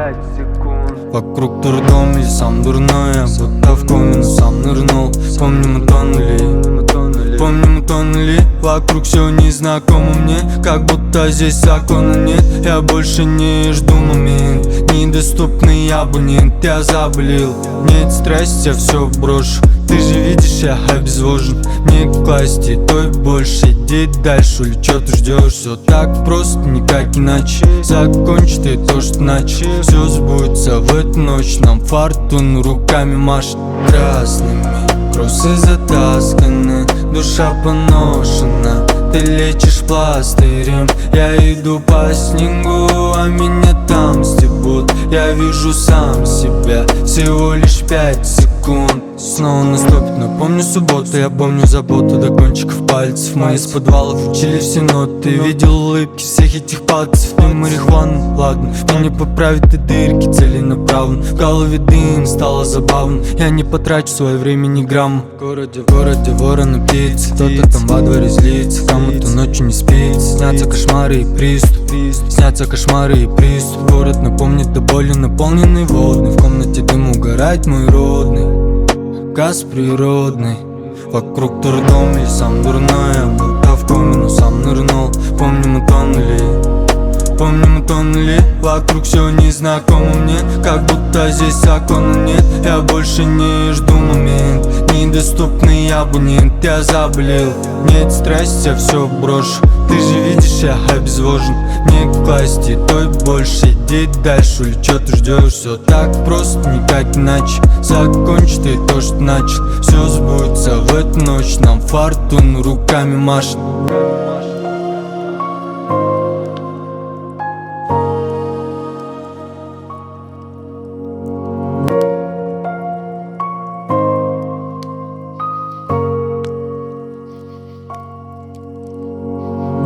5 секунд. Вокруг дурдом или сам дурной, я будто в коме, но сам нырнул. Помню, мы тонули, вокруг все незнакомо мне, как будто здесь закона нет. Я больше не жду момент, недоступный абонент. Я заболел, нет стресса, я все брошу. Ты же видишь, я обезвожен, мне к власти той больше. Иди дальше, или чё ты ждешь? Все так просто, никак иначе. Закончи ты то, что начал. Все сбудется в эту ночь, нам фортуну руками машет. Красными кроссы затасканы, душа поношена. Ты лечишь пластырем, я иду по снегу, а меня там стебут. Я вижу сам себя, всего лишь 5 секунд. Снова наступит, но помню субботу, я помню заботу до кончиков пальцев. Мы из подвалов учили все ноты, видел улыбки всех этих пальцев. Не марихуана, ладно, меня поправит и дырки целенаправленно. В голове дым, стало забавно, я не потрачу свое время ни грамма. В городе вороны, птицы, кто-то там во дворе злится, кому-то ночью не спится. Снятся кошмары и приступ, Город напомнит до боли наполненный водный. В комнате дым угорает мой родный газ природный. Вокруг дурдом или сам дурной, я будто в коме, но сам нырнул. Помню, мы тонули, вокруг все незнакомо мне, как будто здесь закона нет. Я больше не жду момент, недоступный абонент. Я заболел, нет стресса, я все брошу. Ты же видишь, я обезвожен, мне к власти той больше. Иди дальше, или чё ты ждешь? Все так просто, никак иначе. Закончи ты то, что начал. Все сбудется в эту ночь, нам фортуну руками машет.